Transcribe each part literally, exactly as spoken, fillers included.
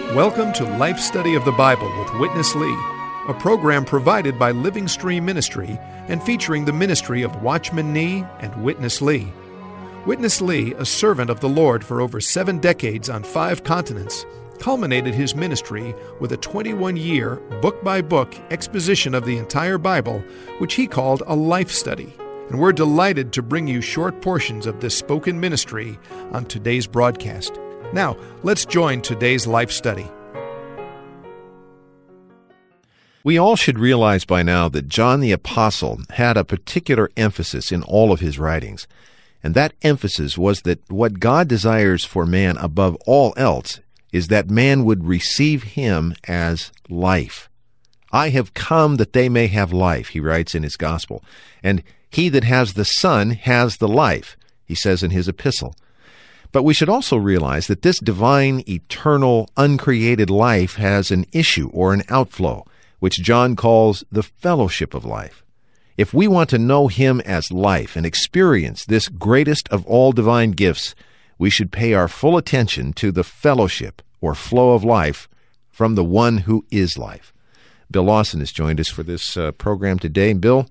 Welcome to Life Study of the Bible with Witness Lee, a program provided by Living Stream Ministry and featuring the ministry of Watchman Nee and Witness Lee. Witness Lee, a servant of the Lord for over seven decades on five continents, culminated his ministry with a twenty-one-year, book-by-book exposition of the entire Bible, which he called a life study. And we're delighted to bring you short portions of this spoken ministry on today's broadcast. Now, let's join today's life study. We all should realize by now that John the Apostle had a particular emphasis in all of his writings. And that emphasis was that what God desires for man above all else is that man would receive him as life. I have come that they may have life, he writes in his gospel. And he that has the Son has the life, he says in his epistle. But we should also realize that this divine, eternal, uncreated life has an issue or an outflow, which John calls the fellowship of life. If we want to know him as life and experience this greatest of all divine gifts, we should pay our full attention to the fellowship or flow of life from the one who is life. Bill Lawson has joined us for this uh, program today. Bill,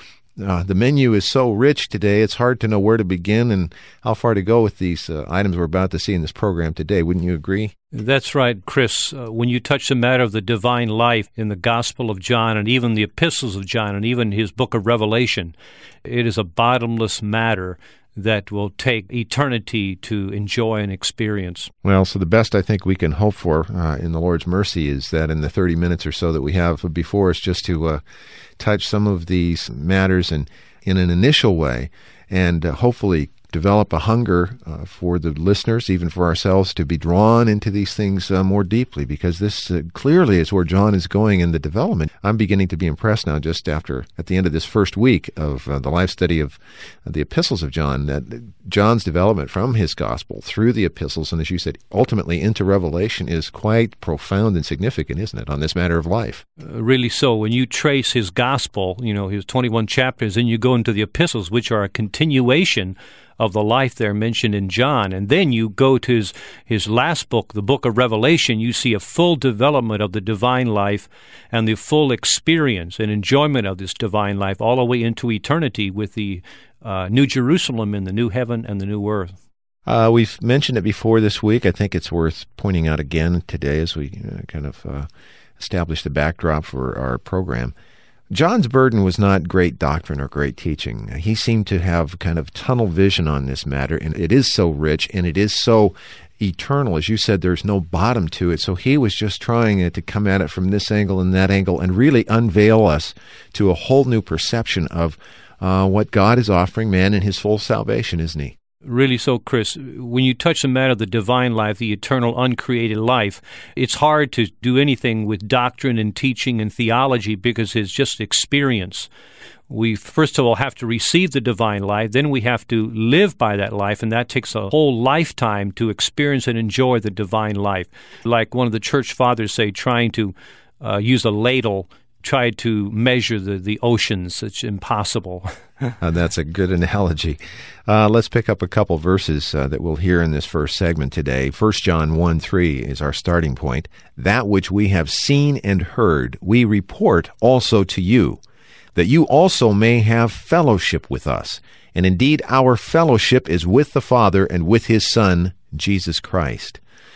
uh, the menu is so rich today, it's hard to know where to begin and how far to go with these uh, items we're about to see in this program today. Wouldn't you agree? That's right, Chris. Uh, when you touch the matter of the divine life in the Gospel of John and even the epistles of John and even his book of Revelation, it is a bottomless matter that will take eternity to enjoy and experience. Well, so the best I think we can hope for uh, in the Lord's mercy is that in the thirty minutes or so that we have before us, just to uh, touch some of these matters and in an initial way, and uh, hopefully develop a hunger uh, for the listeners, even for ourselves, to be drawn into these things uh, more deeply, because this uh, clearly is where John is going in the development. I'm beginning to be impressed now, just after, at the end of this first week of uh, the life study of uh, the epistles of John, that John's development from his gospel through the epistles, and as you said, ultimately into Revelation, is quite profound and significant, isn't it, on this matter of life? Uh, really so. When you trace his gospel, you know, his twenty-one chapters, and you go into the epistles, which are a continuation of the life there mentioned in John. And then you go to his, his last book, the book of Revelation, you see a full development of the divine life and the full experience and enjoyment of this divine life all the way into eternity with the uh, New Jerusalem and the new heaven and the new earth. Uh, we've mentioned it before this week. I think it's worth pointing out again today as we uh, kind of uh, establish the backdrop for our program. John's burden was not great doctrine or great teaching. He seemed to have kind of tunnel vision on this matter, and it is so rich and it is so eternal. As you said, there's no bottom to it. So he was just trying to come at it from this angle and that angle and really unveil us to a whole new perception of uh, what God is offering man in his full salvation, isn't he? Really so, Chris. When you touch the matter of the divine life, the eternal, uncreated life, it's hard to do anything with doctrine and teaching and theology because it's just experience. We, first of all, have to receive the divine life, then we have to live by that life, and that takes a whole lifetime to experience and enjoy the divine life. Like one of the church fathers say, trying to uh, use a ladle tried to measure the, the oceans. It's impossible. uh, that's a good analogy. Uh, let's pick up a couple verses uh, that we'll hear in this first segment today. First John one three is our starting point. That which we have seen and heard, we report also to you, that you also may have fellowship with us. And indeed, our fellowship is with the Father and with his Son, Jesus Christ.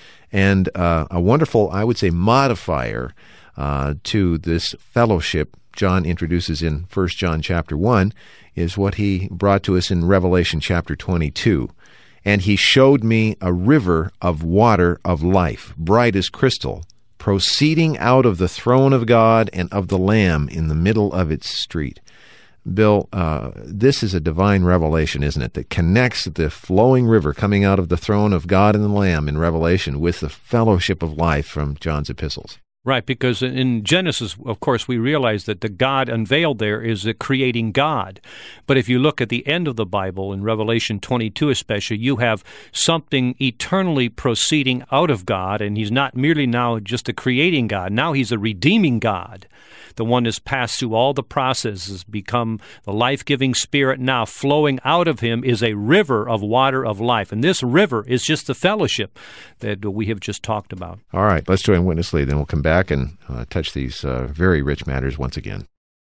And uh, a wonderful, I would say, modifier Uh, to this fellowship John introduces in First John chapter one is what he brought to us in Revelation chapter twenty-two. And he showed me a river of water of life, bright as crystal, proceeding out of the throne of God and of the Lamb in the middle of its street. Bill, uh, this is a divine revelation, isn't it, that connects the flowing river coming out of the throne of God and the Lamb in Revelation with the fellowship of life from John's epistles. Right, because in Genesis, of course, we realize that the God unveiled there is a creating God. But if you look at the end of the Bible, in Revelation twenty-two especially, you have something eternally proceeding out of God, and he's not merely now just a creating God. Now he's a redeeming God. The one that's passed through all the processes, become the life-giving Spirit now. Flowing out of him is a river of water of life. And this river is just the fellowship that we have just talked about. All right, let's join Witness Lee. Then we'll come back and uh, touch these uh, very rich matters once again.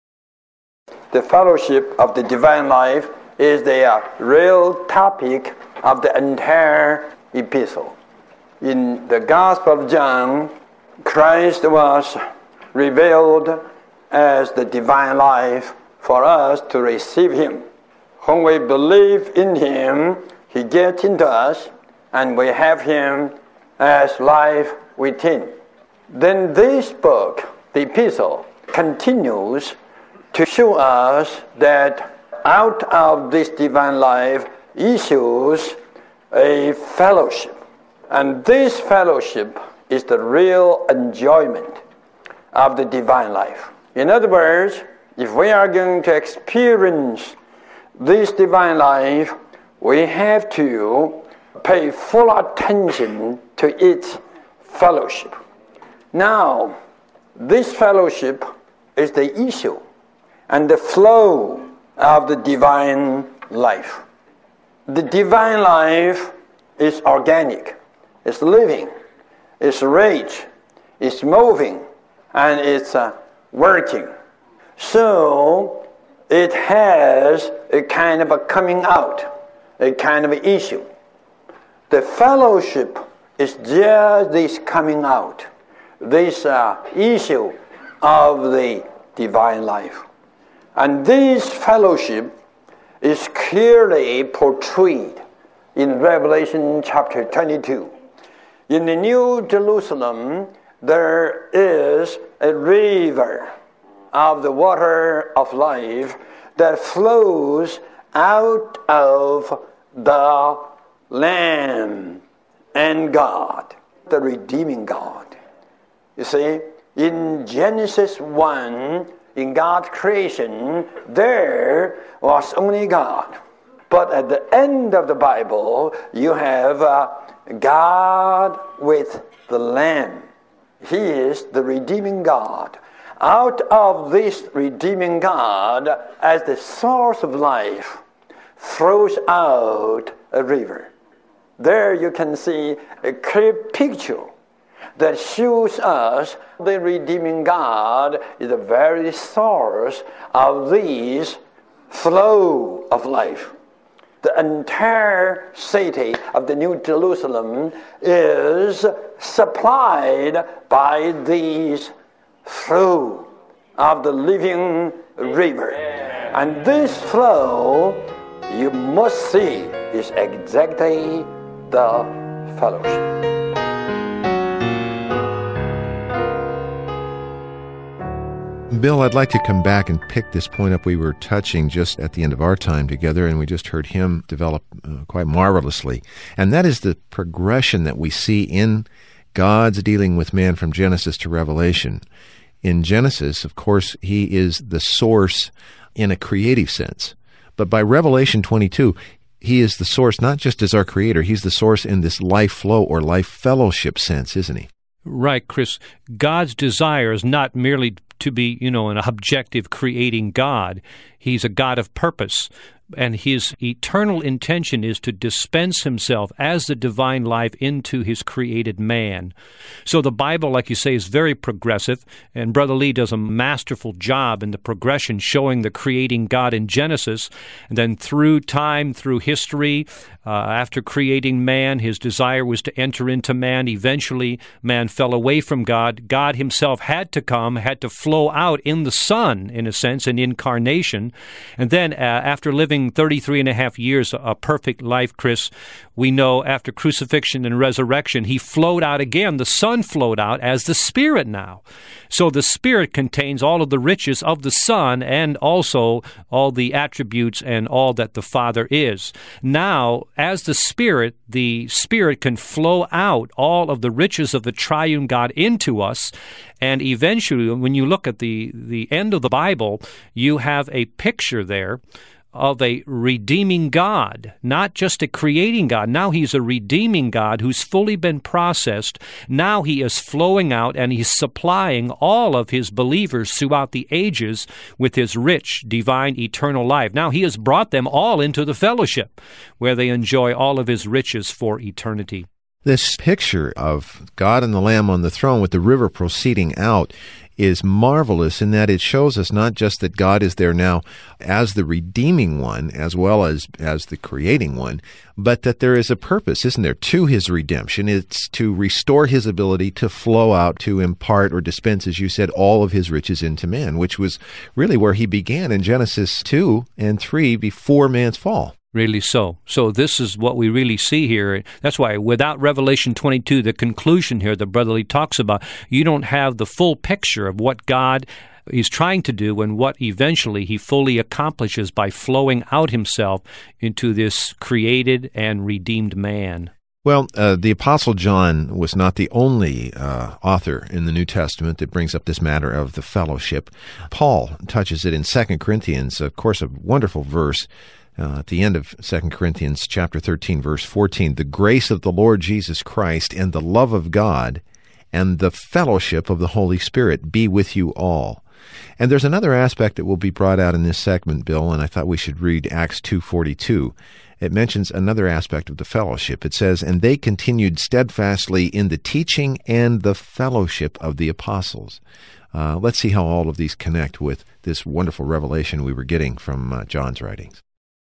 The fellowship of the divine life is the uh, real topic of the entire epistle. In the Gospel of John, Christ was revealed as the divine life for us to receive him. When we believe in him, he gets into us, and we have him as life within. Then this book, the epistle, continues to show us that out of this divine life issues a fellowship. And this fellowship is the real enjoyment of the divine life. In other words, if we are going to experience this divine life, we have to pay full attention to its fellowship. Now, this fellowship is the issue and the flow of the divine life. The divine life is organic, it's living, it's rich, it's moving, and it's uh, working. So it has a kind of a coming out, a kind of an issue. The fellowship is just this coming out, this uh, issue of the divine life. And this fellowship is clearly portrayed in Revelation chapter twenty-two. In the New Jerusalem, there is a river of the water of life that flows out of the Lamb and God, the redeeming God. You see, in Genesis one, in God's creation, there was only God. But at the end of the Bible, you have uh, God with the Lamb. He is the redeeming God. Out of this redeeming God, as the source of life, flows out a river. There you can see a clear picture that shows us the redeeming God is the very source of this flow of life. The entire city of the New Jerusalem is supplied by these flow of the living river. And this flow, you must see, is exactly the fellowship. Bill, I'd like to come back and pick this point up we were touching just at the end of our time together, and we just heard him develop uh, quite marvelously. And that is the progression that we see in God's dealing with man from Genesis to Revelation. In Genesis, of course, he is the source in a creative sense. But by Revelation twenty-two, he is the source not just as our creator, he's the source in this life flow or life fellowship sense, isn't he? Right, Chris. God's desire is not merely to be, you know, an objective creating God. He's a God of purpose. And his eternal intention is to dispense himself as the divine life into his created man. So the Bible, like you say, is very progressive, and Brother Lee does a masterful job in the progression, showing the creating God in Genesis, and then through time, through history, uh, after creating man, his desire was to enter into man. Eventually, man fell away from God. God himself had to come, had to flow out in the Son, in a sense, in incarnation. And then uh, after living living thirty-three and a half years, a perfect life, Chris, we know after crucifixion and resurrection, he flowed out again. The Son flowed out as the Spirit now. So the Spirit contains all of the riches of the Son and also all the attributes and all that the Father is. Now, as the Spirit, the Spirit can flow out all of the riches of the triune God into us. And eventually, when you look at the, the end of the Bible, you have a picture there of a redeeming God, not just a creating God. Now he's a redeeming God who's fully been processed. Now he is flowing out and he's supplying all of his believers throughout the ages with his rich, divine, eternal life. Now he has brought them all into the fellowship where they enjoy all of his riches for eternity. This picture of God and the Lamb on the throne with the river proceeding out is marvelous in that it shows us not just that God is there now as the redeeming one as well as as the creating one, but that there is a purpose, isn't there, to his redemption. It's to restore his ability to flow out, to impart or dispense, as you said, all of his riches into man, which was really where he began in Genesis two and three before man's fall. Really so. So this is what we really see here. That's why without Revelation twenty-two, the conclusion here that Brother Lee talks about, you don't have the full picture of what God is trying to do and what eventually he fully accomplishes by flowing out himself into this created and redeemed man. Well, uh, the Apostle John was not the only uh, author in the New Testament that brings up this matter of the fellowship. Paul touches it in Second Corinthians, of course, a wonderful verse. Uh, at the end of Second Corinthians chapter thirteen, verse fourteen, the grace of the Lord Jesus Christ and the love of God and the fellowship of the Holy Spirit be with you all. And there's another aspect that will be brought out in this segment, Bill, and I thought we should read Acts two forty-two. It mentions another aspect of the fellowship. It says, and they continued steadfastly in the teaching and the fellowship of the apostles. Uh, let's see how all of these connect with this wonderful revelation we were getting from uh, John's writings.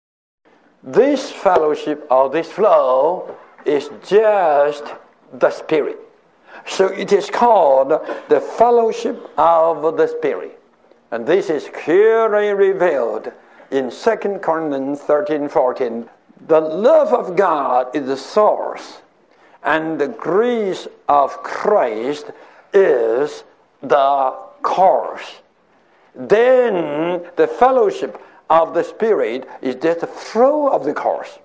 This fellowship or this flow is just the Spirit. So it is called the fellowship of the Spirit. And this is clearly revealed in Second Corinthians thirteen fourteen. The love of God is the source, and the grace of Christ is the course. Then the fellowship of the Spirit is just the flow of the course.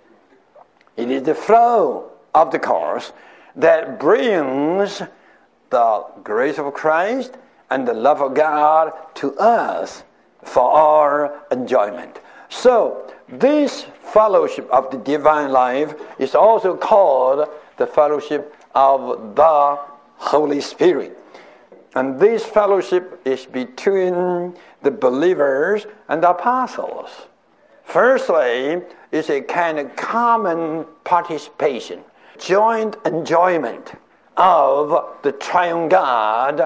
It is the flow of the course that brings the grace of Christ and the love of God to us for our enjoyment. So, this fellowship of the divine life is also called the fellowship of the Holy Spirit. And this fellowship is between the believers and the apostles. Firstly, it's a kind of common participation, joint enjoyment of the triune God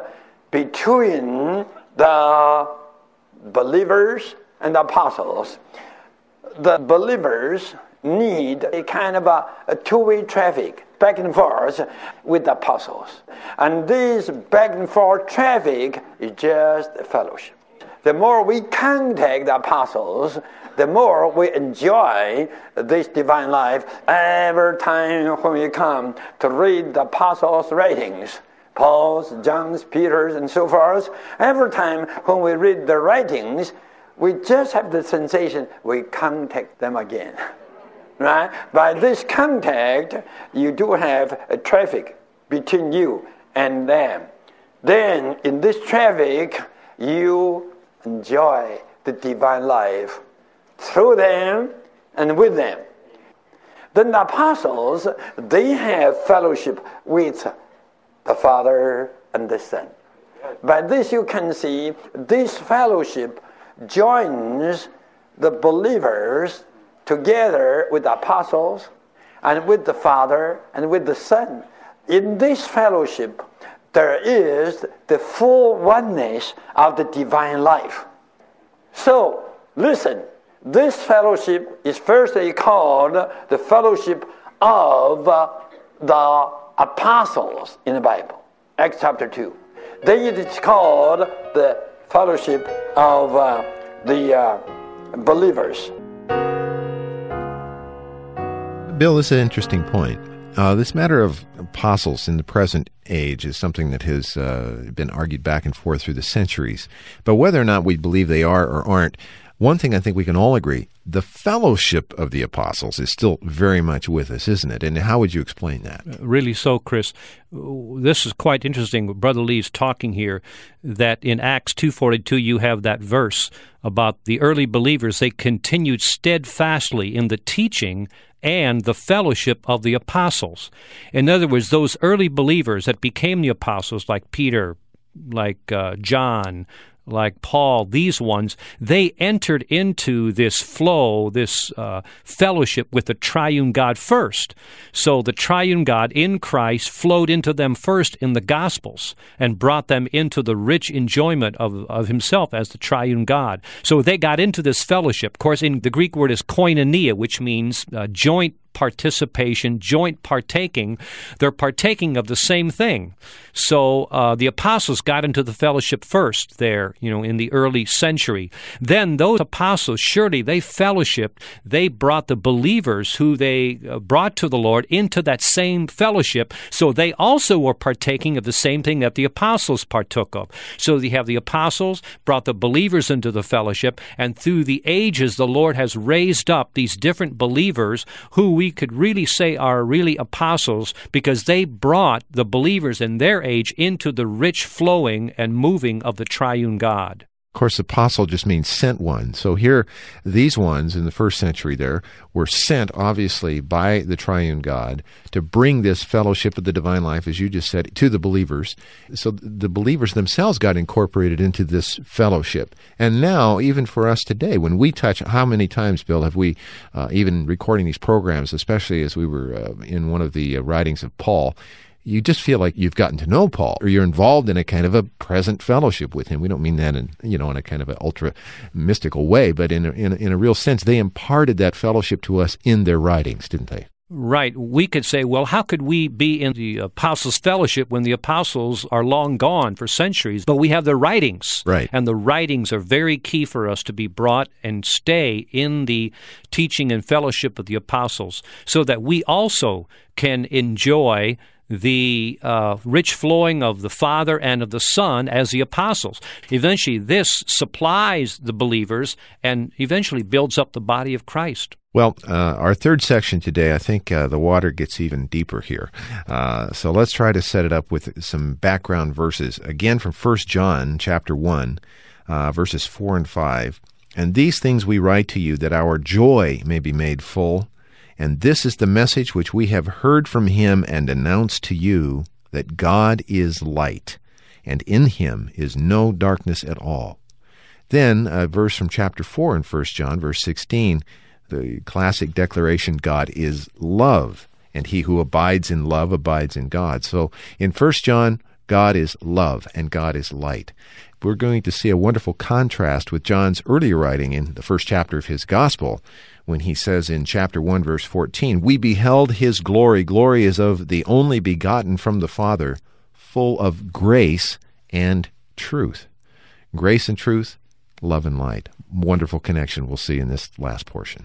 between the believers and the apostles. The believers need a kind of a, a two-way traffic, back and forth with the apostles. And this back and forth traffic is just a fellowship. The more we contact the apostles, the more we enjoy this divine life. Every time when we come to read the apostles' writings, Paul's, John's, Peter's, and so forth, every time when we read the writings, we just have the sensation we contact them again. Right? By this contact, you do have a traffic between you and them. Then, in this traffic, you enjoy the divine life through them and with them. Then the apostles, they have fellowship with the Father and the Son. By this you can see this fellowship joins the believers together with the apostles and with the Father and with the Son. In this fellowship, there is the full oneness of the divine life. So, listen, this fellowship is firstly called the fellowship of uh, the apostles in the Bible, Acts chapter two. Then it is called the fellowship of uh, the uh, believers. Bill, this is an interesting point. Uh, this matter of apostles in the present age is something that has uh, been argued back and forth through the centuries. But whether or not we believe they are or aren't, one thing I think we can all agree, the fellowship of the apostles is still very much with us, isn't it? And how would you explain that? Really so, Chris. This is quite interesting. Brother Lee's talking here that in Acts two forty-two you have that verse about the early believers. They continued steadfastly in the teaching and the fellowship of the apostles. In other words, those early believers that became the apostles, like Peter, like uh, John, like Paul, these ones, they entered into this flow, this uh, fellowship with the triune God first. So the triune God in Christ flowed into them first in the Gospels and brought them into the rich enjoyment of, of himself as the triune God. So they got into this fellowship. Of course, in the Greek word is koinonia, which means uh, joint participation, joint partaking. They're partaking of the same thing. So uh, the apostles got into the fellowship first there, you know, in the early century. Then those apostles, surely they fellowshiped. They brought the believers who they uh, brought to the Lord into that same fellowship. So they also were partaking of the same thing that the apostles partook of. So you have the apostles brought the believers into the fellowship, and through the ages the Lord has raised up these different believers who we could really say are really apostles because they brought the believers in their age into the rich flowing and moving of the triune God. Of course, apostle just means sent one. So here, these ones in the first century there were sent, obviously, by the triune God to bring this fellowship of the divine life, as you just said, to the believers. So the believers themselves got incorporated into this fellowship. And now, even for us today, when we touch, how many times, Bill, have we, uh, even recording these programs, especially as we were uh, in one of the uh, writings of Paul, you just feel like you've gotten to know Paul, or you're involved in a kind of a present fellowship with him. We don't mean that in, you know, in a kind of an ultra mystical way, but in a, in a, in a real sense, they imparted that fellowship to us in their writings, didn't they? Right. We could say, well, how could we be in the apostles' fellowship when the apostles are long gone for centuries? But we have the writings. Right. And the writings are very key for us to be brought and stay in the teaching and fellowship of the apostles so that we also can enjoy the uh, rich flowing of the Father and of the Son as the apostles. Eventually, this supplies the believers and eventually builds up the body of Christ. Well, uh, our third section today, I think uh, the water gets even deeper here. Uh, so let's try to set it up with some background verses. Again, from First John chapter one, uh, verses four and five. And these things we write to you, that our joy may be made full. And this is the message which we have heard from him and announced to you, that God is light, and in him is no darkness at all. Then a verse from chapter four in First John, verse sixteen, the classic declaration, God is love, and he who abides in love abides in God. So in First John, God is love, and God is light. We're going to see a wonderful contrast with John's earlier writing in the first chapter of his gospel, when he says in chapter one, verse fourteen, we beheld his glory. Glory is of the only begotten from the Father, full of grace and truth. Grace and truth, love and light. Wonderful connection we'll see in this last portion.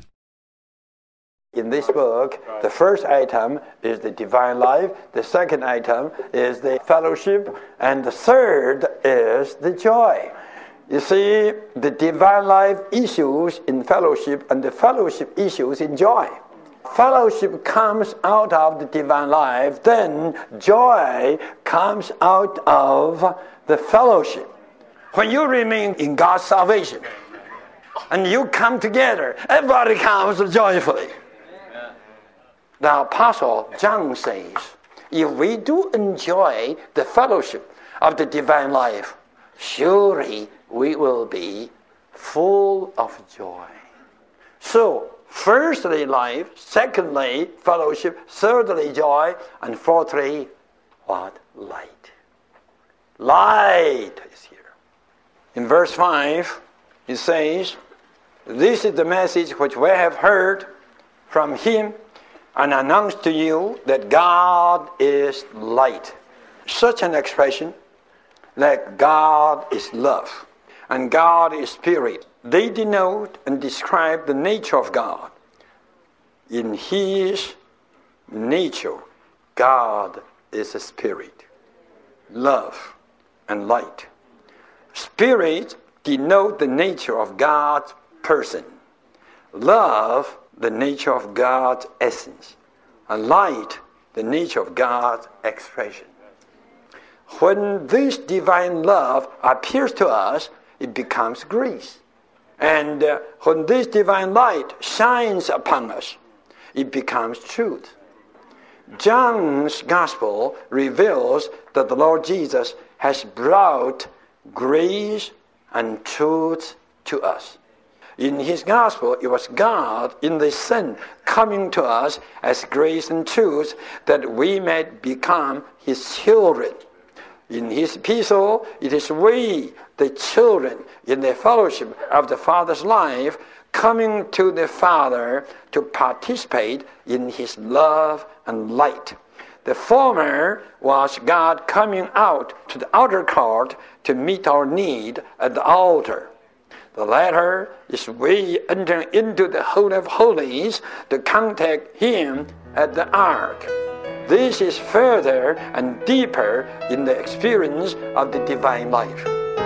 In this book, the first item is the divine life, the second item is the fellowship, and the third is the joy. You see, the divine life issues in fellowship, and the fellowship issues in joy. Fellowship comes out of the divine life, then joy comes out of the fellowship. When you remain in God's salvation, and you come together, everybody comes joyfully. The Apostle John says, if we do enjoy the fellowship of the divine life, surely we will be full of joy. So, firstly, life, secondly, fellowship, thirdly, joy, and fourthly, what? Light. Light is here. In verse five, it says, this is the message which we have heard from him and announced to you, that God is light. Such an expression, that God is love and God is spirit, they denote and describe the nature of God in his nature. God is a spirit, love, and light. Spirit denote the nature of God's person. Love, the nature of God's essence. And light, the nature of God's expression. When this divine love appears to us, it becomes grace. And uh, when this divine light shines upon us, it becomes truth. John's Gospel reveals that the Lord Jesus has brought grace and truth to us. In his Gospel, it was God in the Son coming to us as grace and truth that we might become his children. In his epistle, it is we, the children, in the fellowship of the Father's life, coming to the Father to participate in his love and light. The former was God coming out to the outer court to meet our need at the altar. The latter is we entering into the Holy of Holies to contact him at the ark. This is further and deeper in the experience of the divine life.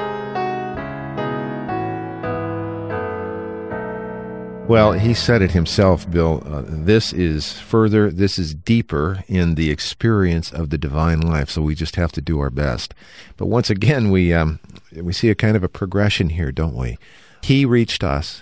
Well, he said it himself, Bill. Uh, this is further, this is deeper in the experience of the divine life, so we just have to do our best. But once again, we um, we see a kind of a progression here, don't we? He reached us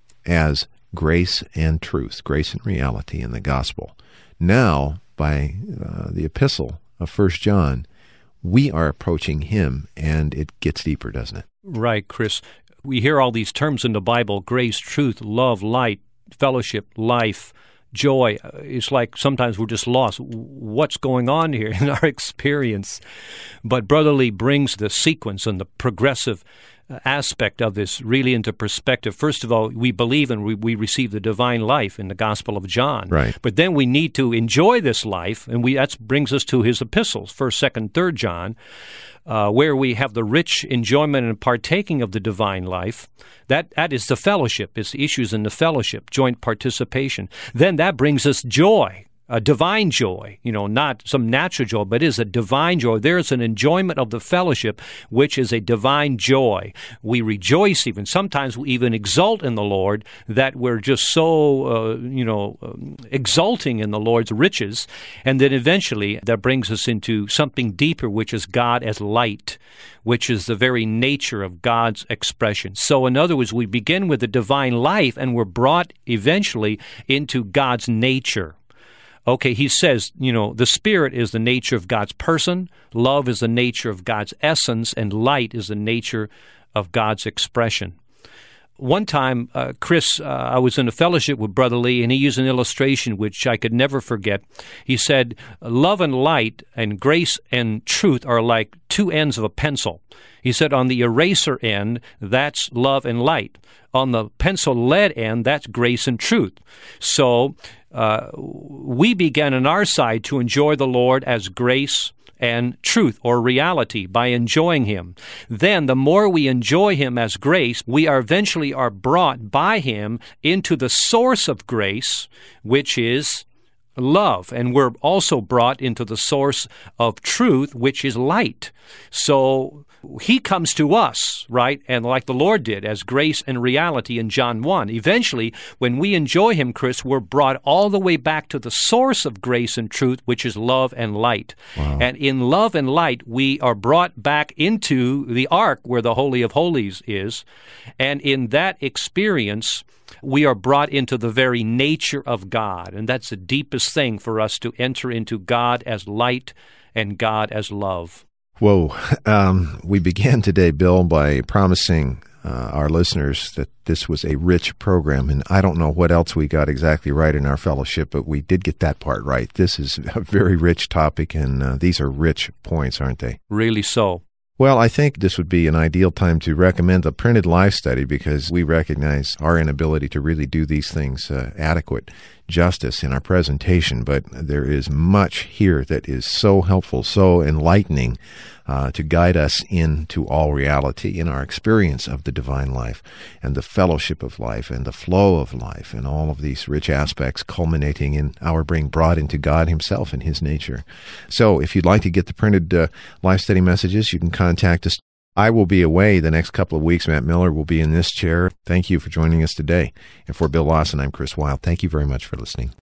as grace and truth, grace and reality in the gospel. Now, by uh, the epistle of First John, we are approaching him, and it gets deeper, doesn't it? Right, Chris. We hear all these terms in the Bible: grace, truth, love, light, fellowship, life, joy. It's like sometimes we're just lost. What's going on here in our experience? But Brother Lee brings the sequence and the progressive aspect of this really into perspective. First of all, we believe and we, we receive the divine life in the Gospel of John. Right. But then we need to enjoy this life, and we that brings us to his epistles, First, Second, Third John, uh, where we have the rich enjoyment and partaking of the divine life. That that is the fellowship. It's the issues in the fellowship, joint participation. Then that brings us joy. A divine joy, you know, not some natural joy, but is a divine joy. There's an enjoyment of the fellowship, which is a divine joy. We rejoice even. Sometimes we even exult in the Lord that we're just so, uh, you know, um, exulting in the Lord's riches. And then eventually that brings us into something deeper, which is God as light, which is the very nature of God's expression. So in other words, we begin with the divine life and we're brought eventually into God's nature. Okay, he says, you know, the Spirit is the nature of God's person, love is the nature of God's essence, and light is the nature of God's expression. One time, uh, Chris, uh, I was in a fellowship with Brother Lee, and he used an illustration which I could never forget. He said, love and light and grace and truth are like two ends of a pencil. He said on the eraser end, that's love and light. On the pencil lead end, that's grace and truth. So uh, we began on our side to enjoy the Lord as grace and truth or reality by enjoying him. Then the more we enjoy him as grace, we are eventually are brought by him into the source of grace, which is love. And we're also brought into the source of truth, which is light. So he comes to us, right? And like the Lord did, as grace and reality in John one. Eventually, when we enjoy him, Chris, we're brought all the way back to the source of grace and truth, which is love and light. Wow. And in love and light, we are brought back into the ark where the Holy of Holies is. And in that experience, we are brought into the very nature of God. And that's the deepest thing for us, to enter into God as light and God as love. Whoa. Um, we began today, Bill, by promising uh, our listeners that this was a rich program, and I don't know what else we got exactly right in our fellowship, but we did get that part right. This is a very rich topic, and uh, these are rich points, aren't they? Really so. Well, I think this would be an ideal time to recommend the printed life study, because we recognize our inability to really do these things uh, adequate. justice in our presentation, but there is much here that is so helpful, so enlightening, uh, to guide us into all reality in our experience of the divine life and the fellowship of life and the flow of life and all of these rich aspects culminating in our being brought into God himself and his nature. So if you'd like to get the printed uh, life study messages, you can contact us. I will be away the next couple of weeks. Matt Miller will be in this chair. Thank you for joining us today. And for Bill Lawson, I'm Chris Wilde. Thank you very much for listening.